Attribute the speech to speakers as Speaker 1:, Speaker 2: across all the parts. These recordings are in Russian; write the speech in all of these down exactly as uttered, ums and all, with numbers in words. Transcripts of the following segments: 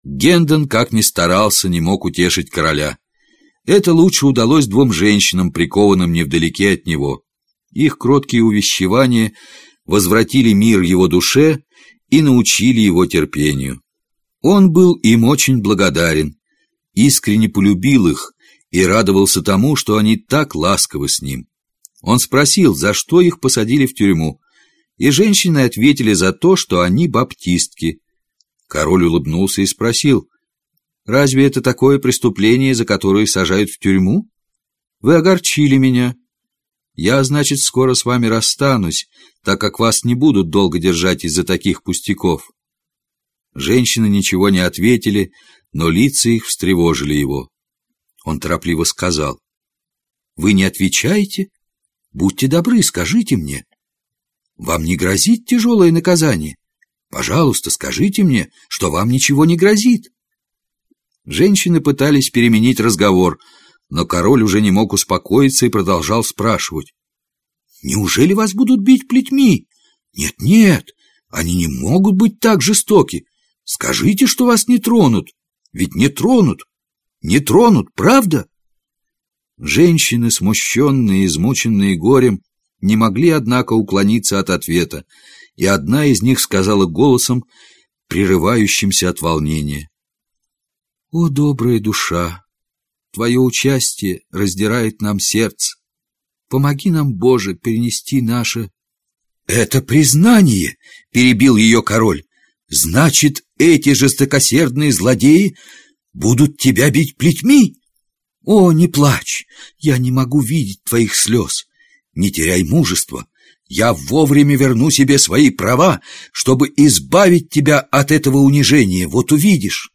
Speaker 1: Гендон, как ни старался, не мог утешить короля. Это лучше удалось двум женщинам, прикованным невдалеке от него. Их кроткие увещевания возвратили мир его душе и научили его терпению. Он был им очень благодарен, искренне полюбил их и радовался тому, что они так ласковы с ним. Он спросил, за что их посадили в тюрьму, и женщины ответили за то, что они баптистки. Король улыбнулся и спросил: «Разве это такое преступление, за которое сажают в тюрьму? Вы огорчили меня. Я, значит, скоро с вами расстанусь, так как вас не будут долго держать из-за таких пустяков». Женщины ничего не ответили, но лица их встревожили его. Он торопливо сказал: «Вы не отвечаете? Будьте добры, скажите мне. Вам не грозит тяжелое наказание? Пожалуйста, скажите мне, что вам ничего не грозит». Женщины пытались переменить разговор, но король уже не мог успокоиться и продолжал спрашивать: «Неужели вас будут бить плетьми? Нет-нет, они не могут быть так жестоки. Скажите, что вас не тронут. Ведь не тронут. Не тронут, правда?» Женщины, смущенные и измученные горем, не могли, однако, уклониться от ответа, и одна из них сказала голосом, прерывающимся от волнения: «О, добрая душа, твое участие раздирает нам сердце. Помоги нам, Боже, перенести наше...» «Это признание!» — перебил ее король. «Значит, эти жестокосердные злодеи будут тебя бить плетьми? О, не плачь, я не могу видеть твоих слез. Не теряй мужества. Я вовремя верну себе свои права, чтобы избавить тебя от этого унижения. Вот увидишь».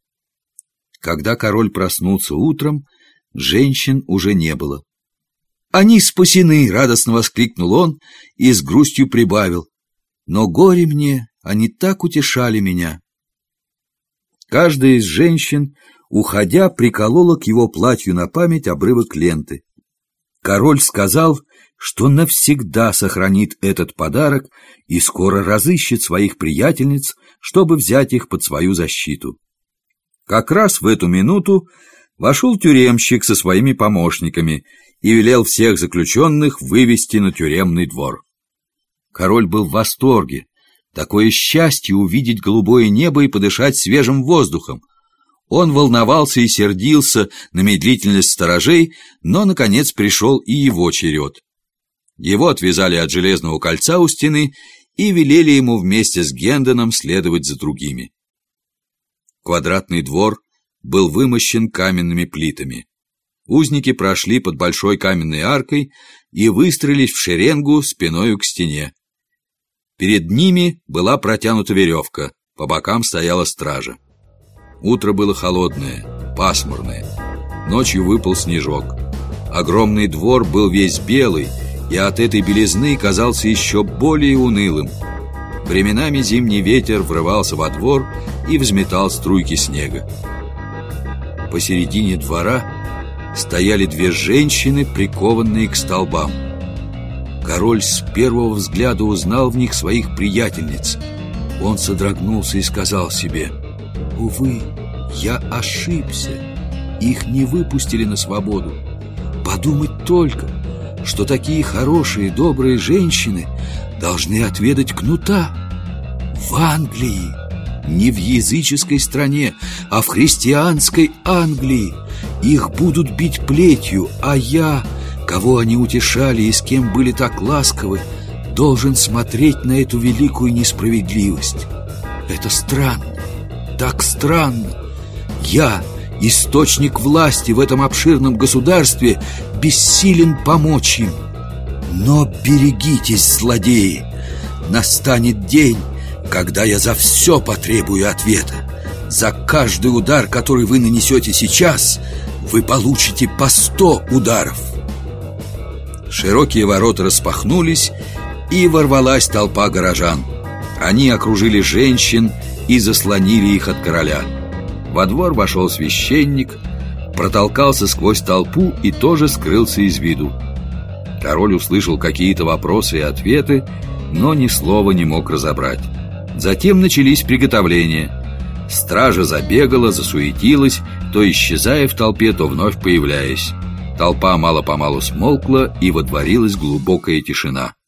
Speaker 1: Когда король проснулся утром, женщин уже не было. «Они спасены!» — радостно воскликнул он и с грустью прибавил: «но горе мне, они так утешали меня». Каждая из женщин, уходя, приколола к его платью на память обрывок ленты. Король сказал, что навсегда сохранит этот подарок и скоро разыщет своих приятельниц, чтобы взять их под свою защиту. Как раз в эту минуту вошел тюремщик со своими помощниками и велел всех заключенных вывести на тюремный двор. Король был в восторге. Такое счастье увидеть голубое небо и подышать свежим воздухом. Он волновался и сердился на медлительность сторожей, но, наконец, пришел и его черед. Его отвязали от железного кольца у стены и велели ему вместе с Гендоном следовать за другими. Квадратный двор был вымощен каменными плитами. Узники прошли под большой каменной аркой и выстроились в шеренгу спиною к стене. Перед ними была протянута веревка, по бокам стояла стража. Утро было холодное, пасмурное. Ночью выпал снежок. Огромный двор был весь белый, и от этой белизны казался еще более унылым. Временами зимний ветер врывался во двор и взметал струйки снега. Посередине двора стояли две женщины, прикованные к столбам. Король с первого взгляда узнал в них своих приятельниц. Он содрогнулся и сказал себе: «Увы, я ошибся. Их не выпустили на свободу. Подумать только, что такие хорошие, добрые женщины должны отведать кнута. В Англии, не в языческой стране, а в христианской Англии, их будут бить плетью, а я, кого они утешали и с кем были так ласковы, должен смотреть на эту великую несправедливость. Это странно, так странно. Я, источник власти в этом обширном государстве, бессилен помочь им. Но берегитесь, злодеи, настанет день, когда я за все потребую ответа. За каждый удар, который вы нанесете сейчас, вы получите по сто ударов». Широкие ворота распахнулись, и ворвалась толпа горожан. Они окружили женщин и заслонили их от короля. Во двор вошел священник, протолкался сквозь толпу и тоже скрылся из виду. Король услышал какие-то вопросы и ответы, но ни слова не мог разобрать. Затем начались приготовления. Стража забегала, засуетилась, то исчезая в толпе, то вновь появляясь. Толпа мало-помалу смолкла, и водворилась глубокая тишина.